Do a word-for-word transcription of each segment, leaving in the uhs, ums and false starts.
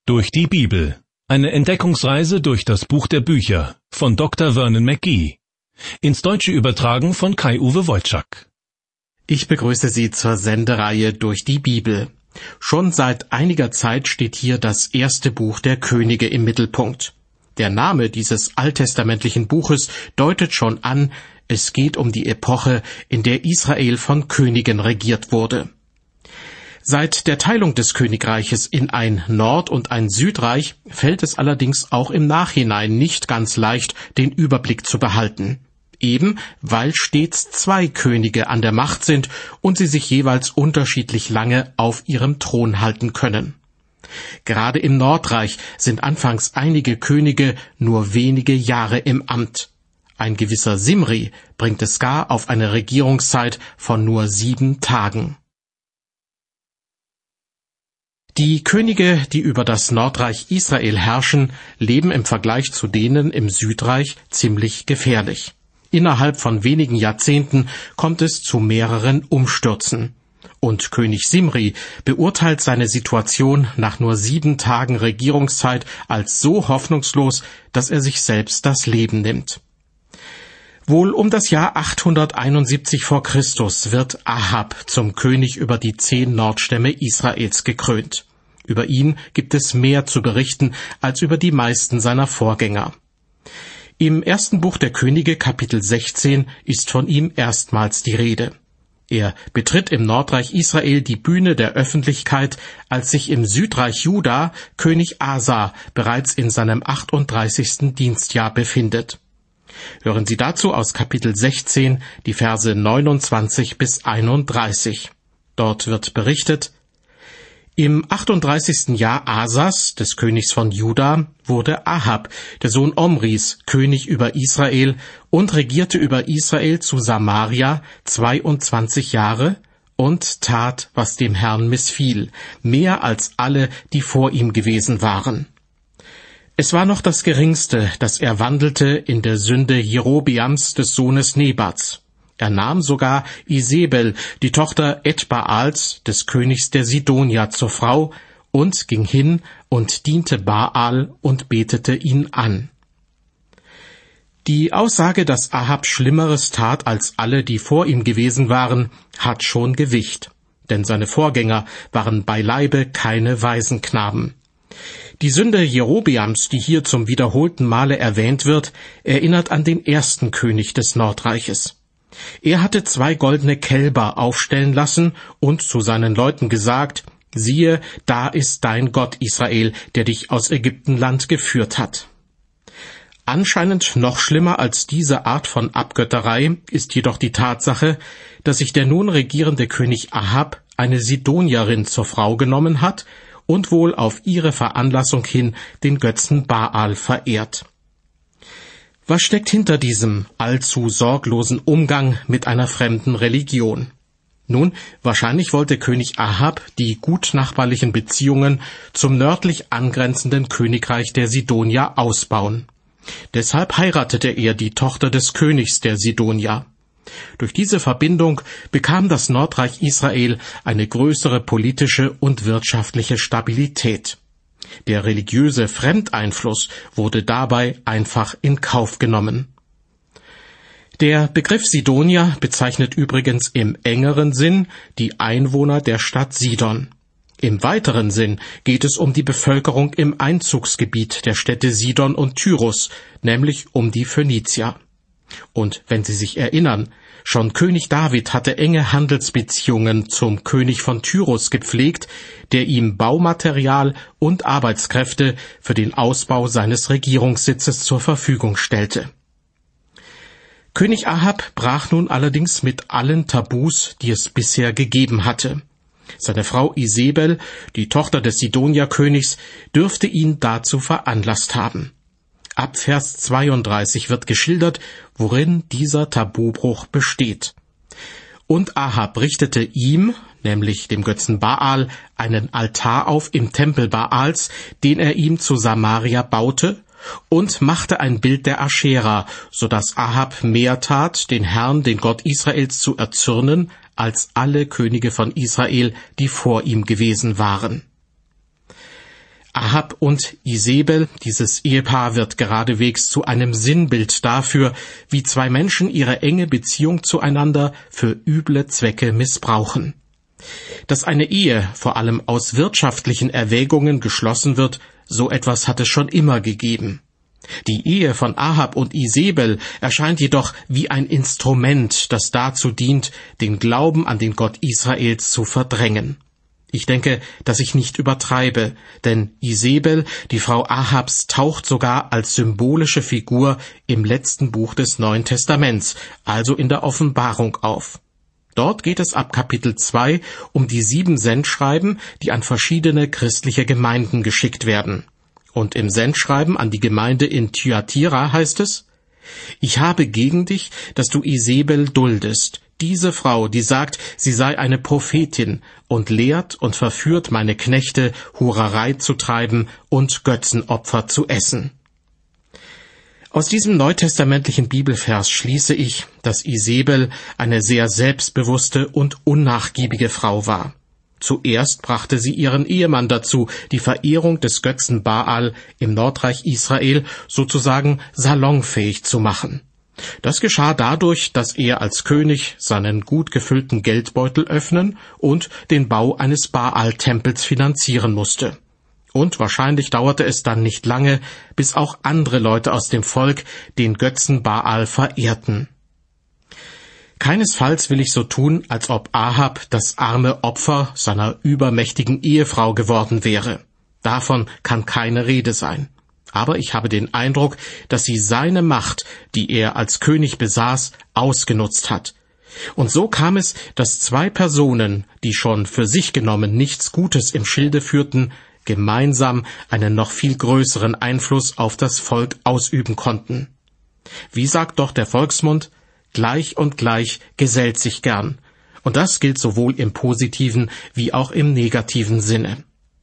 Durch die Bibel. Eine Entdeckungsreise durch das Buch der Bücher von Doktor Vernon McGee. Ins Deutsche übertragen von Kai-Uwe Wojczak. Ich begrüße Sie zur Sendereihe Durch die Bibel. Schon seit einiger Zeit steht hier das erste Buch der Könige im Mittelpunkt. Der Name dieses alttestamentlichen Buches deutet schon an, es geht um die Epoche, in der Israel von Königen regiert wurde. Seit der Teilung des Königreiches in ein Nord- und ein Südreich fällt es allerdings auch im Nachhinein nicht ganz leicht, den Überblick zu behalten. Eben weil stets zwei Könige an der Macht sind und sie sich jeweils unterschiedlich lange auf ihrem Thron halten können. Gerade im Nordreich sind anfangs einige Könige nur wenige Jahre im Amt. Ein gewisser Simri bringt es gar auf eine Regierungszeit von nur sieben Tagen. Die Könige, die über das Nordreich Israel herrschen, leben im Vergleich zu denen im Südreich ziemlich gefährlich. Innerhalb von wenigen Jahrzehnten kommt es zu mehreren Umstürzen. Und König Simri beurteilt seine Situation nach nur sieben Tagen Regierungszeit als so hoffnungslos, dass er sich selbst das Leben nimmt. Wohl um das Jahr achthunderteinundsiebzig vor Christus wird Ahab zum König über die zehn Nordstämme Israels gekrönt. Über ihn gibt es mehr zu berichten als über die meisten seiner Vorgänger. Im ersten Buch der Könige, Kapitel sechzehn, ist von ihm erstmals die Rede. Er betritt im Nordreich Israel die Bühne der Öffentlichkeit, als sich im Südreich Juda König Asa bereits in seinem achtunddreißigsten Dienstjahr befindet. Hören Sie dazu aus Kapitel sechzehn die Verse neunundzwanzig bis einunddreißig. Dort wird berichtet: Im achtunddreißigsten Jahr Asas, des Königs von Juda, wurde Ahab, der Sohn Omris, König über Israel und regierte über Israel zu Samaria zweiundzwanzig Jahre und tat, was dem Herrn missfiel, mehr als alle, die vor ihm gewesen waren. Es war noch das Geringste, dass er wandelte in der Sünde Jerobeams des Sohnes Nebats. Er nahm sogar Isebel, die Tochter Etbaals, des Königs der Sidonier, zur Frau und ging hin und diente Baal und betete ihn an. Die Aussage, dass Ahab Schlimmeres tat als alle, die vor ihm gewesen waren, hat schon Gewicht, denn seine Vorgänger waren beileibe keine Waisenknaben. Die Sünde Jerobeams, die hier zum wiederholten Male erwähnt wird, erinnert an den ersten König des Nordreiches. Er hatte zwei goldene Kälber aufstellen lassen und zu seinen Leuten gesagt: Siehe, da ist dein Gott Israel, der dich aus Ägyptenland geführt hat. Anscheinend noch schlimmer als diese Art von Abgötterei ist jedoch die Tatsache, dass sich der nun regierende König Ahab eine Sidonierin zur Frau genommen hat und wohl auf ihre Veranlassung hin den Götzen Baal verehrt. Was steckt hinter diesem allzu sorglosen Umgang mit einer fremden Religion? Nun, wahrscheinlich wollte König Ahab die gutnachbarlichen Beziehungen zum nördlich angrenzenden Königreich der Sidonier ausbauen. Deshalb heiratete er die Tochter des Königs der Sidonier. Durch diese Verbindung bekam das Nordreich Israel eine größere politische und wirtschaftliche Stabilität. Der religiöse Fremdeinfluss wurde dabei einfach in Kauf genommen. Der Begriff Sidonier bezeichnet übrigens im engeren Sinn die Einwohner der Stadt Sidon. Im weiteren Sinn geht es um die Bevölkerung im Einzugsgebiet der Städte Sidon und Tyrus, nämlich um die Phönizier. Und wenn Sie sich erinnern, schon König David hatte enge Handelsbeziehungen zum König von Tyrus gepflegt, der ihm Baumaterial und Arbeitskräfte für den Ausbau seines Regierungssitzes zur Verfügung stellte. König Ahab brach nun allerdings mit allen Tabus, die es bisher gegeben hatte. Seine Frau Isebel, die Tochter des Sidonierkönigs, dürfte ihn dazu veranlasst haben. Ab Vers zweiunddreißig wird geschildert, worin dieser Tabubruch besteht. Und Ahab richtete ihm, nämlich dem Götzen Baal, einen Altar auf im Tempel Baals, den er ihm zu Samaria baute, und machte ein Bild der Aschera, so dass Ahab mehr tat, den Herrn, den Gott Israels, zu erzürnen, als alle Könige von Israel, die vor ihm gewesen waren. Ahab und Isebel, dieses Ehepaar, wird geradewegs zu einem Sinnbild dafür, wie zwei Menschen ihre enge Beziehung zueinander für üble Zwecke missbrauchen. Dass eine Ehe vor allem aus wirtschaftlichen Erwägungen geschlossen wird, so etwas hat es schon immer gegeben. Die Ehe von Ahab und Isebel erscheint jedoch wie ein Instrument, das dazu dient, den Glauben an den Gott Israels zu verdrängen. Ich denke, dass ich nicht übertreibe, denn Isebel, die Frau Ahabs, taucht sogar als symbolische Figur im letzten Buch des Neuen Testaments, also in der Offenbarung, auf. Dort geht es ab Kapitel zwei um die sieben Sendschreiben, die an verschiedene christliche Gemeinden geschickt werden. Und im Sendschreiben an die Gemeinde in Thyatira heißt es: Ich habe gegen dich, dass du Isebel duldest, diese Frau, die sagt, sie sei eine Prophetin und lehrt und verführt meine Knechte, Hurerei zu treiben und Götzenopfer zu essen. Aus diesem neutestamentlichen Bibelvers schließe ich, dass Isebel eine sehr selbstbewusste und unnachgiebige Frau war. Zuerst brachte sie ihren Ehemann dazu, die Verehrung des Götzen Baal im Nordreich Israel sozusagen salonfähig zu machen. Das geschah dadurch, dass er als König seinen gut gefüllten Geldbeutel öffnen und den Bau eines Baal-Tempels finanzieren musste. Und wahrscheinlich dauerte es dann nicht lange, bis auch andere Leute aus dem Volk den Götzen Baal verehrten. Keinesfalls will ich so tun, als ob Ahab das arme Opfer seiner übermächtigen Ehefrau geworden wäre. Davon kann keine Rede sein. Aber ich habe den Eindruck, dass sie seine Macht, die er als König besaß, ausgenutzt hat. Und so kam es, dass zwei Personen, die schon für sich genommen nichts Gutes im Schilde führten, gemeinsam einen noch viel größeren Einfluss auf das Volk ausüben konnten. Wie sagt doch der Volksmund: Gleich und gleich gesellt sich gern. Und das gilt sowohl im positiven wie auch im negativen Sinne.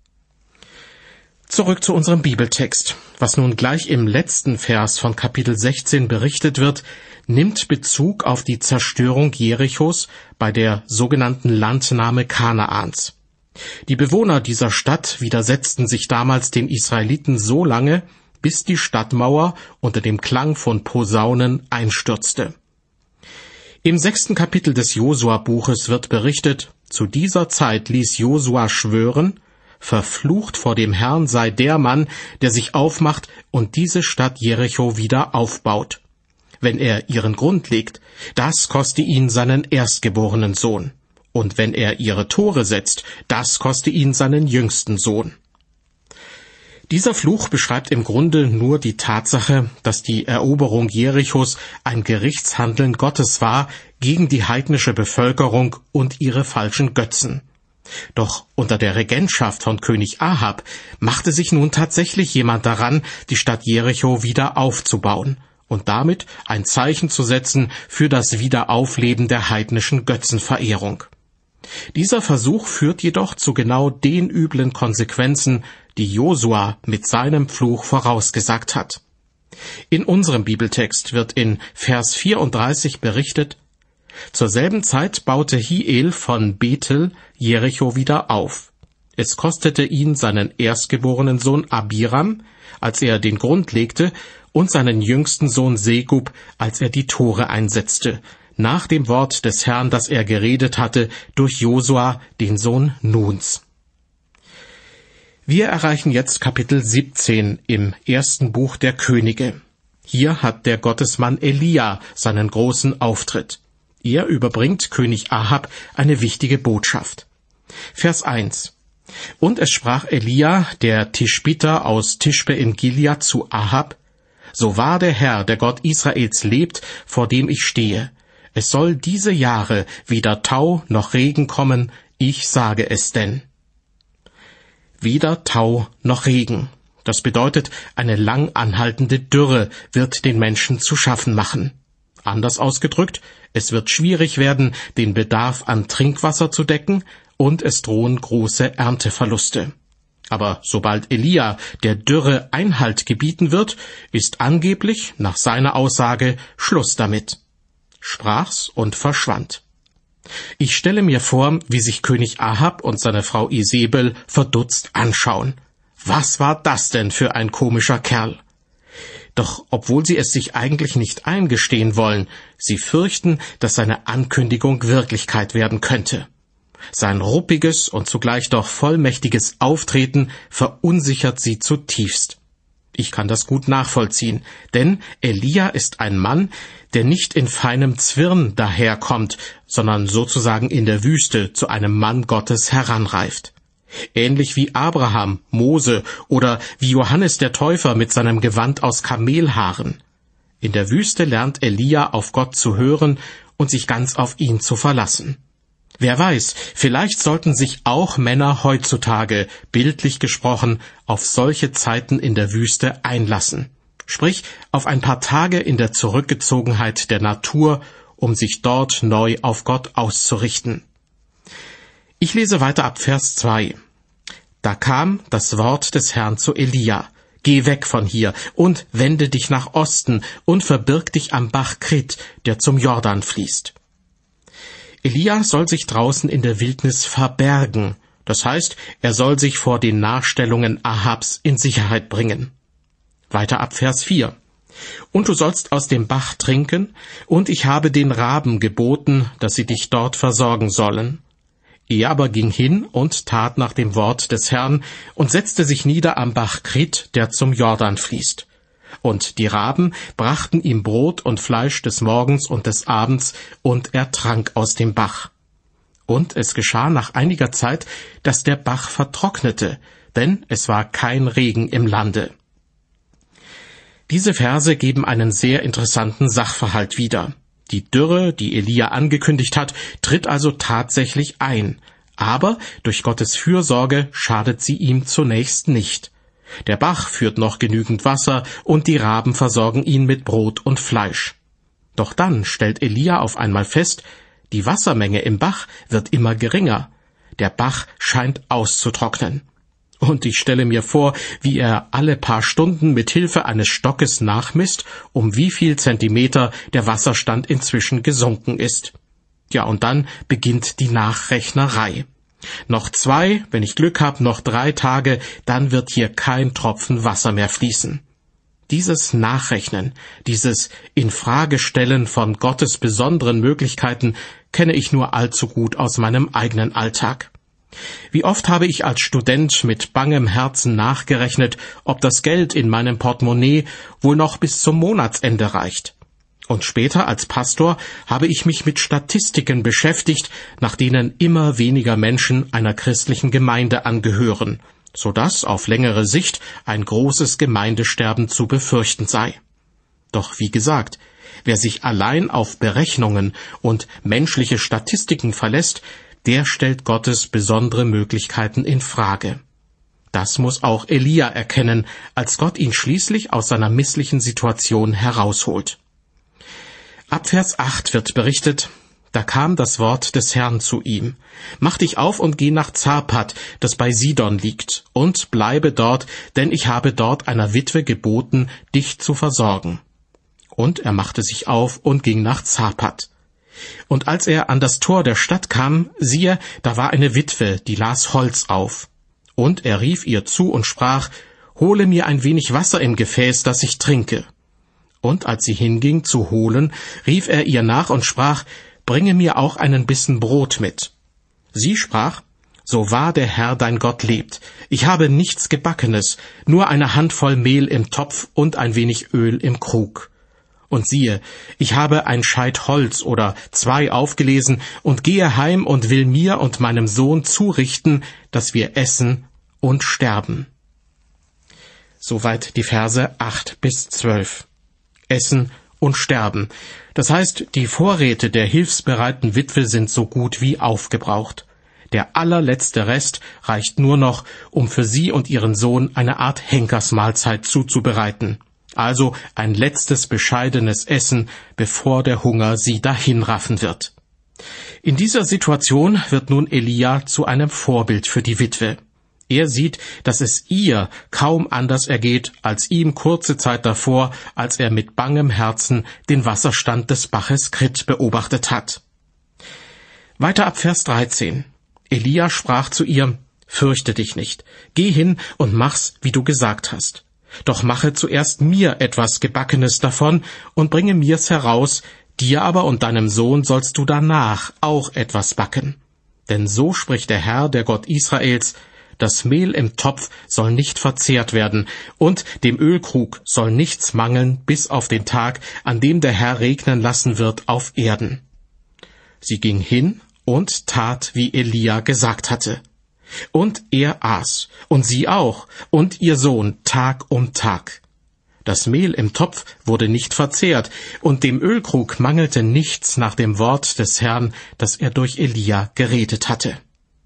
Zurück zu unserem Bibeltext. Was nun gleich im letzten Vers von Kapitel sechzehn berichtet wird, nimmt Bezug auf die Zerstörung Jerichos bei der sogenannten Landnahme Kanaans. Die Bewohner dieser Stadt widersetzten sich damals den Israeliten so lange, bis die Stadtmauer unter dem Klang von Posaunen einstürzte. Im sechsten Kapitel des Josua-Buches wird berichtet: Zu dieser Zeit ließ Josua schwören: Verflucht vor dem Herrn sei der Mann, der sich aufmacht und diese Stadt Jericho wieder aufbaut. Wenn er ihren Grund legt, das koste ihn seinen erstgeborenen Sohn. Und wenn er ihre Tore setzt, das koste ihn seinen jüngsten Sohn. Dieser Fluch beschreibt im Grunde nur die Tatsache, dass die Eroberung Jerichos ein Gerichtshandeln Gottes war gegen die heidnische Bevölkerung und ihre falschen Götzen. Doch unter der Regentschaft von König Ahab machte sich nun tatsächlich jemand daran, die Stadt Jericho wieder aufzubauen und damit ein Zeichen zu setzen für das Wiederaufleben der heidnischen Götzenverehrung. Dieser Versuch führt jedoch zu genau den üblen Konsequenzen, die Josua mit seinem Fluch vorausgesagt hat. In unserem Bibeltext wird in Vers vierunddreißig berichtet: Zur selben Zeit baute Hiel von Bethel Jericho wieder auf. Es kostete ihn seinen erstgeborenen Sohn Abiram, als er den Grund legte, und seinen jüngsten Sohn Segub, als er die Tore einsetzte, nach dem Wort des Herrn, das er geredet hatte, durch Josua, den Sohn Nuns. Wir erreichen jetzt Kapitel siebzehn im ersten Buch der Könige. Hier hat der Gottesmann Elia seinen großen Auftritt. Er überbringt König Ahab eine wichtige Botschaft. Vers eins. Und es sprach Elia, der Tischbiter aus Tischbe in Gilead, zu Ahab: So wahr der Herr, der Gott Israels lebt, vor dem ich stehe, es soll diese Jahre weder Tau noch Regen kommen, ich sage es denn. Weder Tau noch Regen. Das bedeutet, eine lang anhaltende Dürre wird den Menschen zu schaffen machen. Anders ausgedrückt, es wird schwierig werden, den Bedarf an Trinkwasser zu decken, und es drohen große Ernteverluste. Aber sobald Elia der Dürre Einhalt gebieten wird, ist angeblich, nach seiner Aussage, Schluss damit. Sprach's und verschwand. Ich stelle mir vor, wie sich König Ahab und seine Frau Isebel verdutzt anschauen. Was war das denn für ein komischer Kerl? Doch obwohl sie es sich eigentlich nicht eingestehen wollen, sie fürchten, dass seine Ankündigung Wirklichkeit werden könnte. Sein ruppiges und zugleich doch vollmächtiges Auftreten verunsichert sie zutiefst. Ich kann das gut nachvollziehen, denn Elia ist ein Mann, der nicht in feinem Zwirn daherkommt, sondern sozusagen in der Wüste zu einem Mann Gottes heranreift. Ähnlich wie Abraham, Mose oder wie Johannes der Täufer mit seinem Gewand aus Kamelhaaren. In der Wüste lernt Elia auf Gott zu hören und sich ganz auf ihn zu verlassen. Wer weiß, vielleicht sollten sich auch Männer heutzutage, bildlich gesprochen, auf solche Zeiten in der Wüste einlassen. Sprich, auf ein paar Tage in der Zurückgezogenheit der Natur, um sich dort neu auf Gott auszurichten. Ich lese weiter ab Vers zwei. Da kam das Wort des Herrn zu Elia: Geh weg von hier und wende dich nach Osten und verbirg dich am Bach Krit, der zum Jordan fließt. Elia soll sich draußen in der Wildnis verbergen, das heißt, er soll sich vor den Nachstellungen Ahabs in Sicherheit bringen. Weiter ab Vers vier. Und du sollst aus dem Bach trinken, und ich habe den Raben geboten, dass sie dich dort versorgen sollen. Er aber ging hin und tat nach dem Wort des Herrn und setzte sich nieder am Bach Krit, der zum Jordan fließt. Und die Raben brachten ihm Brot und Fleisch des Morgens und des Abends, und er trank aus dem Bach. Und es geschah nach einiger Zeit, dass der Bach vertrocknete, denn es war kein Regen im Lande. Diese Verse geben einen sehr interessanten Sachverhalt wieder. Die Dürre, die Elia angekündigt hat, tritt also tatsächlich ein, aber durch Gottes Fürsorge schadet sie ihm zunächst nicht. Der Bach führt noch genügend Wasser, und die Raben versorgen ihn mit Brot und Fleisch. Doch dann stellt Elia auf einmal fest, die Wassermenge im Bach wird immer geringer. Der Bach scheint auszutrocknen. Und ich stelle mir vor, wie er alle paar Stunden mit Hilfe eines Stockes nachmisst, um wie viel Zentimeter der Wasserstand inzwischen gesunken ist. Ja, und dann beginnt die Nachrechnerei. Noch zwei, wenn ich Glück habe, noch drei Tage, dann wird hier kein Tropfen Wasser mehr fließen. Dieses Nachrechnen, dieses Infragestellen von Gottes besonderen Möglichkeiten kenne ich nur allzu gut aus meinem eigenen Alltag. Wie oft habe ich als Student mit bangem Herzen nachgerechnet, ob das Geld in meinem Portemonnaie wohl noch bis zum Monatsende reicht. Und später als Pastor habe ich mich mit Statistiken beschäftigt, nach denen immer weniger Menschen einer christlichen Gemeinde angehören, so dass auf längere Sicht ein großes Gemeindesterben zu befürchten sei. Doch wie gesagt, wer sich allein auf Berechnungen und menschliche Statistiken verlässt, der stellt Gottes besondere Möglichkeiten in Frage. Das muss auch Elia erkennen, als Gott ihn schließlich aus seiner misslichen Situation herausholt. Ab Vers acht wird berichtet: Da kam das Wort des Herrn zu ihm: Mach dich auf und geh nach Zarpat, das bei Sidon liegt, und bleibe dort, denn ich habe dort einer Witwe geboten, dich zu versorgen. Und er machte sich auf und ging nach Zarpat. Und als er an das Tor der Stadt kam, siehe, da war eine Witwe, die las Holz auf. Und er rief ihr zu und sprach: Hole mir ein wenig Wasser im Gefäß, dass ich trinke. Und als sie hinging zu holen, rief er ihr nach und sprach: Bringe mir auch einen Bissen Brot mit. Sie sprach: So wahr der Herr dein Gott lebt, ich habe nichts Gebackenes, nur eine Handvoll Mehl im Topf und ein wenig Öl im Krug. Und siehe, ich habe ein Scheit Holz oder zwei aufgelesen und gehe heim und will mir und meinem Sohn zurichten, dass wir essen und sterben. Soweit die Verse acht bis zwölf. Essen und sterben. Das heißt, die Vorräte der hilfsbereiten Witwe sind so gut wie aufgebraucht. Der allerletzte Rest reicht nur noch, um für sie und ihren Sohn eine Art Henkersmahlzeit zuzubereiten. Also ein letztes bescheidenes Essen, bevor der Hunger sie dahinraffen wird. In dieser Situation wird nun Elia zu einem Vorbild für die Witwe. Er sieht, dass es ihr kaum anders ergeht als ihm kurze Zeit davor, als er mit bangem Herzen den Wasserstand des Baches Krit beobachtet hat. Weiter ab Vers dreizehn. Elia sprach zu ihr: Fürchte dich nicht, geh hin und mach's, wie du gesagt hast. Doch mache zuerst mir etwas Gebackenes davon und bringe mir's heraus, dir aber und deinem Sohn sollst du danach auch etwas backen. Denn so spricht der Herr, der Gott Israels, das Mehl im Topf soll nicht verzehrt werden, und dem Ölkrug soll nichts mangeln, bis auf den Tag, an dem der Herr regnen lassen wird auf Erden. Sie ging hin und tat, wie Elia gesagt hatte. Und er aß, und sie auch, und ihr Sohn Tag um Tag. Das Mehl im Topf wurde nicht verzehrt, und dem Ölkrug mangelte nichts nach dem Wort des Herrn, das er durch Elia geredet hatte.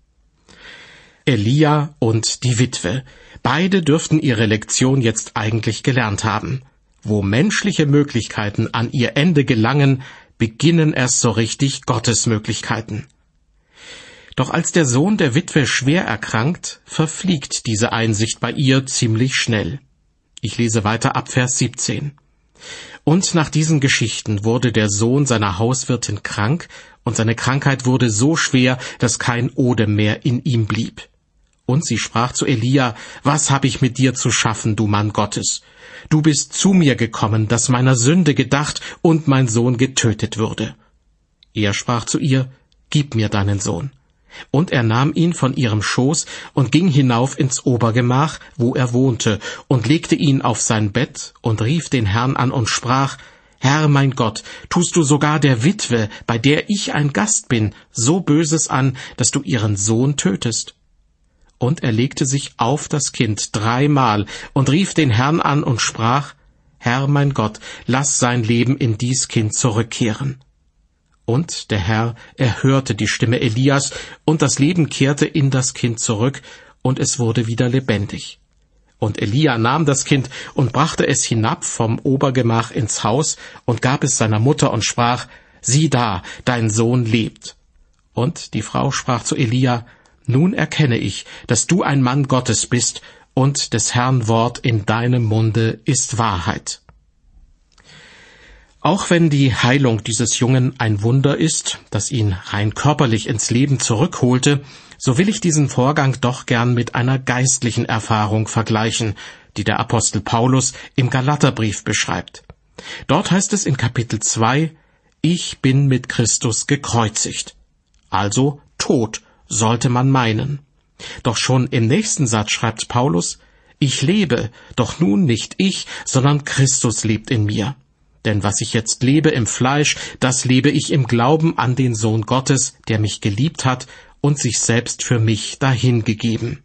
Elia und die Witwe. Beide dürften ihre Lektion jetzt eigentlich gelernt haben. Wo menschliche Möglichkeiten an ihr Ende gelangen, beginnen erst so richtig Gottes Möglichkeiten. Doch als der Sohn der Witwe schwer erkrankt, verfliegt diese Einsicht bei ihr ziemlich schnell. Ich lese weiter ab Vers siebzehn. Und nach diesen Geschichten wurde der Sohn seiner Hauswirtin krank, und seine Krankheit wurde so schwer, dass kein Odem mehr in ihm blieb. Und sie sprach zu Elia, was hab ich mit dir zu schaffen, du Mann Gottes? Du bist zu mir gekommen, dass meiner Sünde gedacht und mein Sohn getötet würde. Er sprach zu ihr, gib mir deinen Sohn. Und er nahm ihn von ihrem Schoß und ging hinauf ins Obergemach, wo er wohnte, und legte ihn auf sein Bett und rief den Herrn an und sprach, Herr mein Gott, tust du sogar der Witwe, bei der ich ein Gast bin, so Böses an, dass du ihren Sohn tötest? Und er legte sich auf das Kind dreimal und rief den Herrn an und sprach, Herr mein Gott, lass sein Leben in dies Kind zurückkehren. Und der Herr erhörte die Stimme Elias, und das Leben kehrte in das Kind zurück, und es wurde wieder lebendig. Und Elia nahm das Kind und brachte es hinab vom Obergemach ins Haus und gab es seiner Mutter und sprach, sieh da, dein Sohn lebt. Und die Frau sprach zu Elia, nun erkenne ich, dass du ein Mann Gottes bist, und des Herrn Wort in deinem Munde ist Wahrheit. Auch wenn die Heilung dieses Jungen ein Wunder ist, das ihn rein körperlich ins Leben zurückholte, so will ich diesen Vorgang doch gern mit einer geistlichen Erfahrung vergleichen, die der Apostel Paulus im Galaterbrief beschreibt. Dort heißt es in Kapitel zwei, ich bin mit Christus gekreuzigt. Also tot, sollte man meinen. Doch schon im nächsten Satz schreibt Paulus, ich lebe, doch nun nicht ich, sondern Christus lebt in mir. Denn was ich jetzt lebe im Fleisch, das lebe ich im Glauben an den Sohn Gottes, der mich geliebt hat und sich selbst für mich dahingegeben.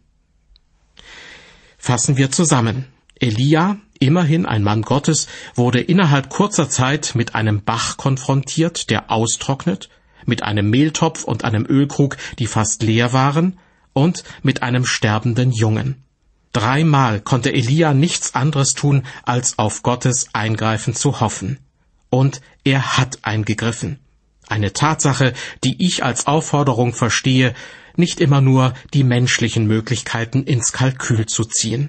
Fassen wir zusammen. Elia, immerhin ein Mann Gottes, wurde innerhalb kurzer Zeit mit einem Bach konfrontiert, der austrocknet, mit einem Mehltopf und einem Ölkrug, die fast leer waren, und mit einem sterbenden Jungen. Dreimal konnte Elia nichts anderes tun, als auf Gottes Eingreifen zu hoffen. Und er hat eingegriffen. Eine Tatsache, die ich als Aufforderung verstehe, nicht immer nur die menschlichen Möglichkeiten ins Kalkül zu ziehen.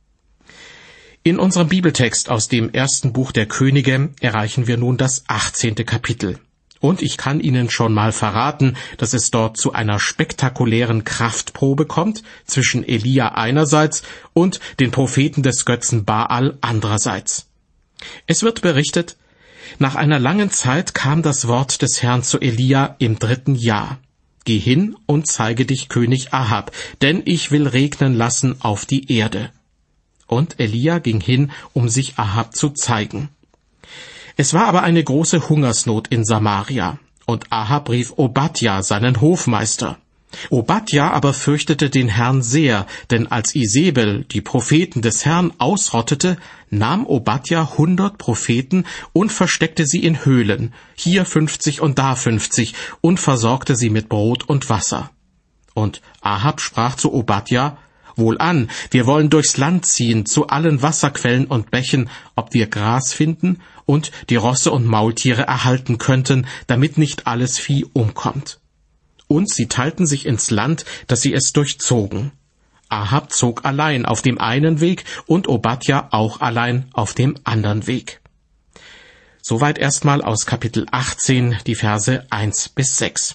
In unserem Bibeltext aus dem ersten Buch der Könige erreichen wir nun das achtzehnte Kapitel. Und ich kann Ihnen schon mal verraten, dass es dort zu einer spektakulären Kraftprobe kommt zwischen Elia einerseits und den Propheten des Götzen Baal andererseits. Es wird berichtet, nach einer langen Zeit kam das Wort des Herrn zu Elia im dritten Jahr. Geh hin und zeige dich König Ahab, denn ich will regnen lassen auf die Erde. Und Elia ging hin, um sich Ahab zu zeigen. Es war aber eine große Hungersnot in Samaria, und Ahab rief Obadja, seinen Hofmeister. Obadja aber fürchtete den Herrn sehr, denn als Isebel die Propheten des Herrn ausrottete, nahm Obadja hundert Propheten und versteckte sie in Höhlen, hier fünfzig und da fünfzig, und versorgte sie mit Brot und Wasser. Und Ahab sprach zu Obadja, Wohlan, wir wollen durchs Land ziehen, zu allen Wasserquellen und Bächen, ob wir Gras finden und die Rosse und Maultiere erhalten könnten, damit nicht alles Vieh umkommt. Und sie teilten sich ins Land, dass sie es durchzogen. Ahab zog allein auf dem einen Weg und Obadja auch allein auf dem anderen Weg. Soweit erstmal aus Kapitel achtzehn, die Verse eins bis sechs.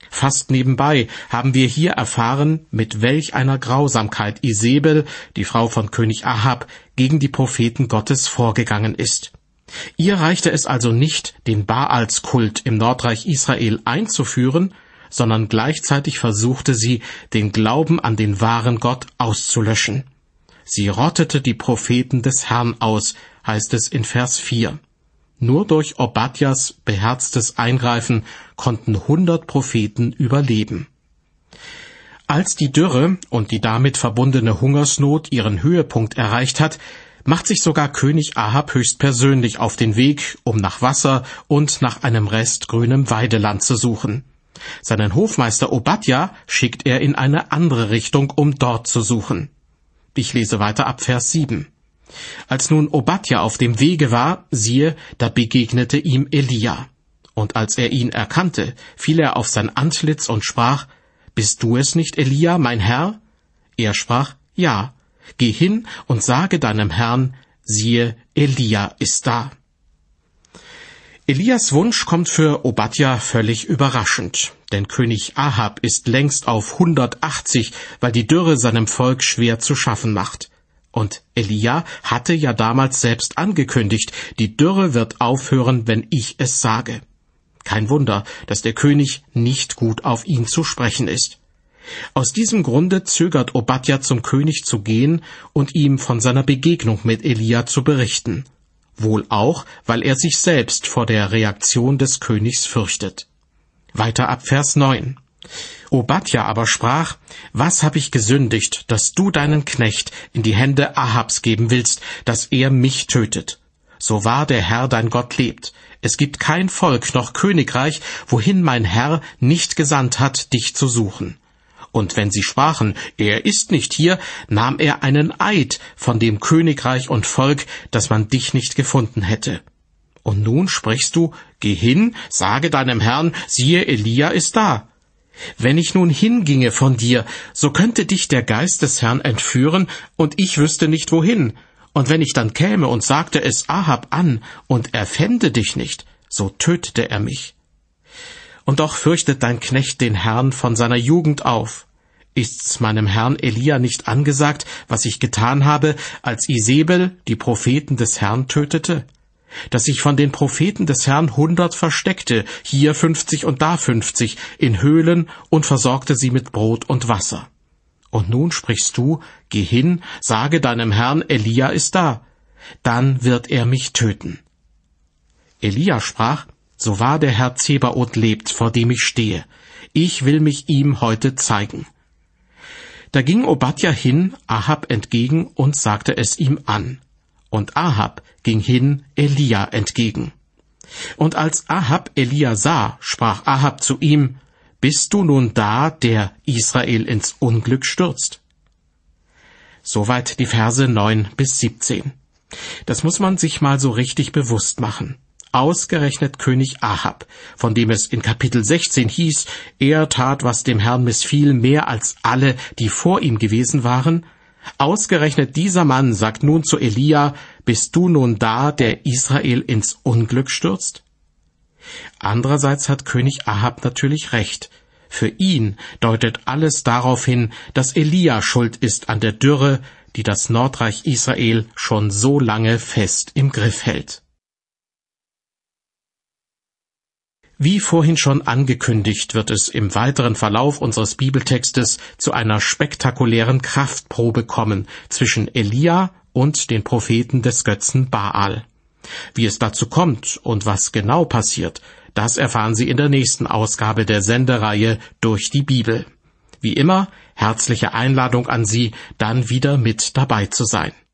Fast nebenbei haben wir hier erfahren, mit welch einer Grausamkeit Isebel, die Frau von König Ahab, gegen die Propheten Gottes vorgegangen ist. Ihr reichte es also nicht, den Baalskult im Nordreich Israel einzuführen, sondern gleichzeitig versuchte sie, den Glauben an den wahren Gott auszulöschen. Sie rottete die Propheten des Herrn aus, heißt es in Vers vier. Nur durch Obadjas beherztes Eingreifen konnten hundert Propheten überleben. Als die Dürre und die damit verbundene Hungersnot ihren Höhepunkt erreicht hat, macht sich sogar König Ahab höchstpersönlich auf den Weg, um nach Wasser und nach einem Rest grünem Weideland zu suchen. Seinen Hofmeister Obadja schickt er in eine andere Richtung, um dort zu suchen. Ich lese weiter ab Vers sieben. Als nun Obadja auf dem Wege war, siehe, da begegnete ihm Elia. Und als er ihn erkannte, fiel er auf sein Antlitz und sprach, »Bist du es nicht, Elia, mein Herr?« Er sprach, »Ja, geh hin und sage deinem Herrn, siehe, Elia ist da.« Elias Wunsch kommt für Obadja völlig überraschend, denn König Ahab ist längst auf hundertachtzig, weil die Dürre seinem Volk schwer zu schaffen macht. Und Elia hatte ja damals selbst angekündigt, die Dürre wird aufhören, wenn ich es sage. Kein Wunder, dass der König nicht gut auf ihn zu sprechen ist. Aus diesem Grunde zögert Obadja zum König zu gehen und ihm von seiner Begegnung mit Elia zu berichten. Wohl auch, weil er sich selbst vor der Reaktion des Königs fürchtet. Weiter ab Vers neun. Obadja aber sprach, was hab ich gesündigt, dass du deinen Knecht in die Hände Ahabs geben willst, dass er mich tötet? So wahr der Herr dein Gott lebt. Es gibt kein Volk noch Königreich, wohin mein Herr nicht gesandt hat, dich zu suchen. Und wenn sie sprachen, er ist nicht hier, nahm er einen Eid von dem Königreich und Volk, dass man dich nicht gefunden hätte. Und nun sprichst du, geh hin, sage deinem Herrn, siehe, Elia ist da. Wenn ich nun hinginge von dir, so könnte dich der Geist des Herrn entführen, und ich wüsste nicht wohin. Und wenn ich dann käme und sagte es Ahab an, und er fände dich nicht, so tötete er mich. Und doch fürchtet dein Knecht den Herrn von seiner Jugend auf. Ist's meinem Herrn Elia nicht angesagt, was ich getan habe, als Isebel die Propheten des Herrn tötete? Dass ich von den Propheten des Herrn hundert versteckte, hier fünfzig und da fünfzig, in Höhlen und versorgte sie mit Brot und Wasser. Und nun sprichst du, geh hin, sage deinem Herrn, Elia ist da. Dann wird er mich töten. Elia sprach, so wahr der Herr Zebaoth lebt, vor dem ich stehe. Ich will mich ihm heute zeigen. Da ging Obadja hin, Ahab entgegen, und sagte es ihm an. Und Ahab ging hin Elia entgegen. Und als Ahab Elia sah, sprach Ahab zu ihm, »Bist du nun da, der Israel ins Unglück stürzt?« Soweit die Verse neun bis siebzehn. Das muss man sich mal so richtig bewusst machen. Ausgerechnet König Ahab, von dem es in Kapitel sechzehn hieß, er tat, was dem Herrn missfiel, mehr als alle, die vor ihm gewesen waren. Ausgerechnet dieser Mann sagt nun zu Elia, bist du nun da, der Israel ins Unglück stürzt? Andererseits hat König Ahab natürlich recht. Für ihn deutet alles darauf hin, dass Elia schuld ist an der Dürre, die das Nordreich Israel schon so lange fest im Griff hält. Wie vorhin schon angekündigt, wird es im weiteren Verlauf unseres Bibeltextes zu einer spektakulären Kraftprobe kommen zwischen Elia und den Propheten des Götzen Baal. Wie es dazu kommt und was genau passiert, das erfahren Sie in der nächsten Ausgabe der Sendereihe Durch die Bibel. Wie immer, herzliche Einladung an Sie, dann wieder mit dabei zu sein.